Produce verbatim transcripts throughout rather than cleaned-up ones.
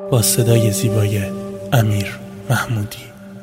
با صدای زیبای امیر محمودی.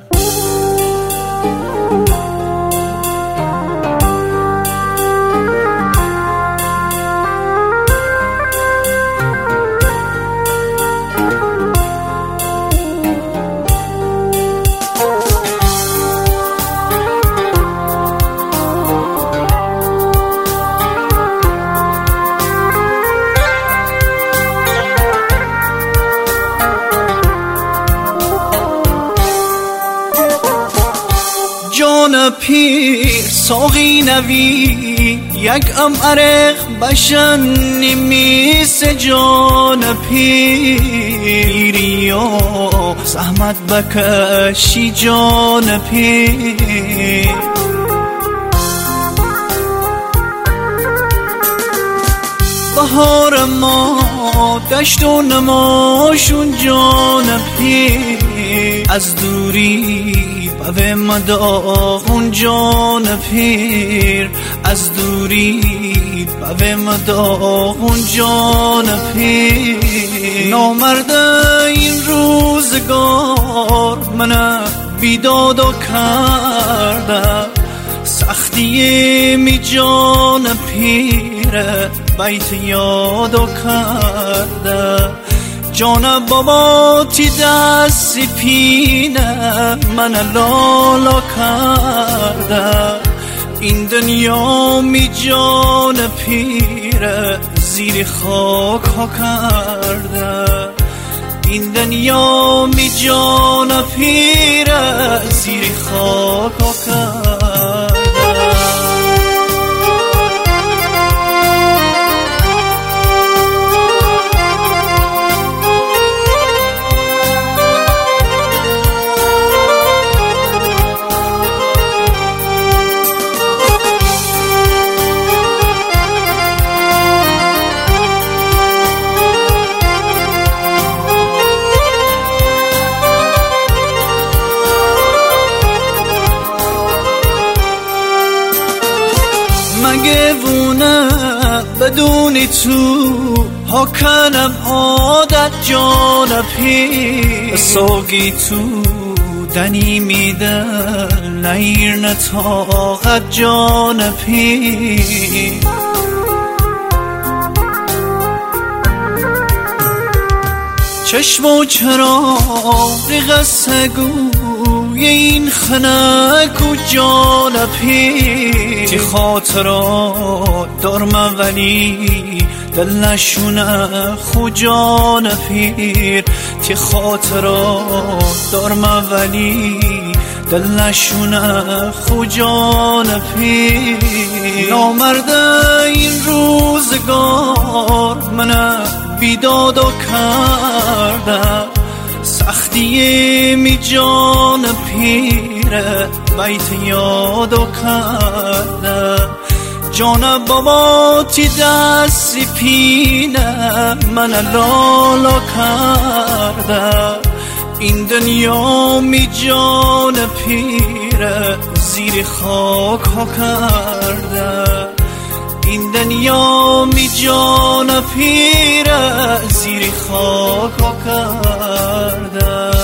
جان پیر ساقی نوی یک ام عرق بشن نیمیس جان پیری و زحمت بکشی جان پیر بهار ما دشت و نماشون جان پیر از دوری به مداغون جان پیر از دوری به مداغون جان پیر نامرد این روزگار من بیداد و کرده سختی می جان پیر بیت یاد و کرده جان بابا تی دست پینه من لالا کرده این دنیا می جان پیر زیر خاک ها کرده این دنیا می جان پیر زیر خاک ها کرده مگه بدونی تو ها کنم عادت جان پیر سوگی تو دنی میده نیر نتاقت جان پیر چشم و چراغ قصه گوی این خنک و جان پیر تی خاطرات دارم ولی دل نشونه خو جان پیر تی خاطرات دارم ولی دل نشونه خو جان پیر نامرد این روزگار من بیداد و کرده سختی می جان پیر بیت یاد و کرده جان بابا تی دست پینه من لالا کرده این دنیا می جان پیر زیر خاک ها کرده این دنیا می جان پیر زیر خاک ها کرده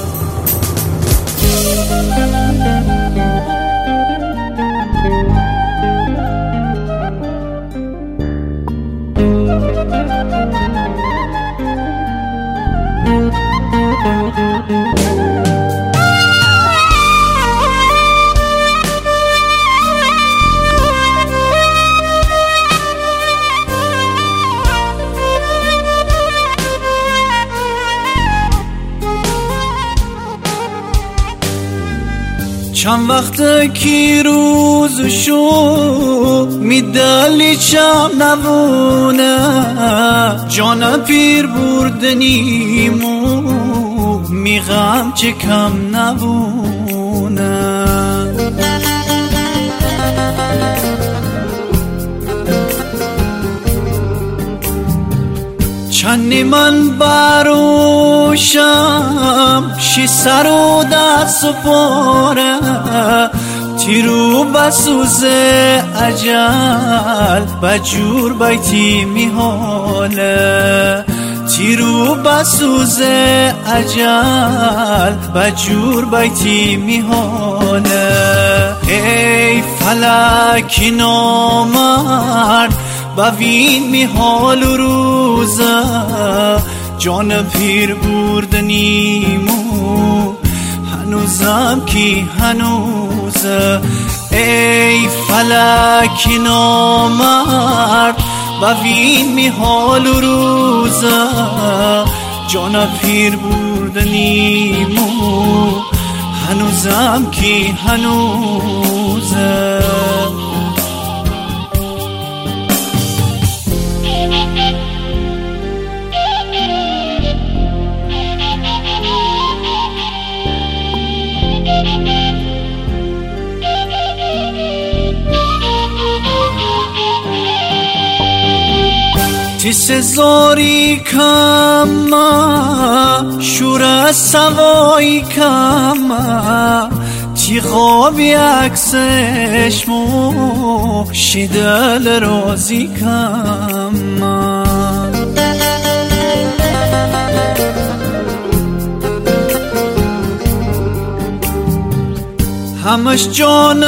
چند وقت کی روز شو میدلی چم نبونه جان پیر بردنیمو میغم چه کم نبونه چندی من بروشم شی سر و دست و پاره تیرو بسوزه عجل بجور بیتی میحاله تیرو بسوزه اجل بجور بیتی میحاله ای فلک نامرد بوین میحال و روزه جان پیر بردنیمو هنوزم کی هنوزه ای فلک نامرد بوین میحال و روزه جان پیر بردنیمو هنوزم کی هنوزه تی سزاری کما شور سوایی کما تی خوابی عکسش مو شیدل رازی کما همش جان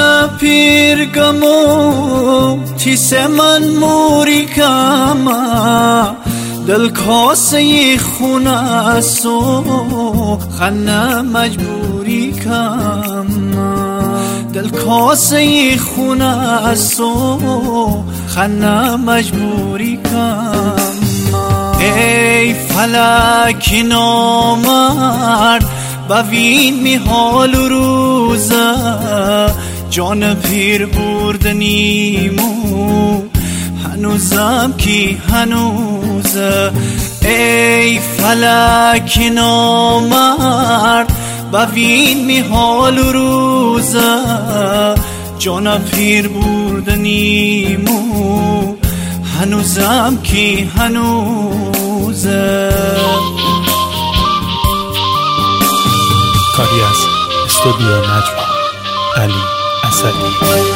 پیرگمو تیس من موری کما دل کاسه خونه سو خنه مجبوری کما دل کاسه خونه سو خنه مجبوری کما ای فلک نامرد بوین میحال و روزه جان پیر بردنیمو هنوزم کی هنوزه ای فلک نامرد بوین میحال و روزه جان پیر بردنیمو هنوزم کی هنوزه کاری از استودیو نجوا علی اسدی.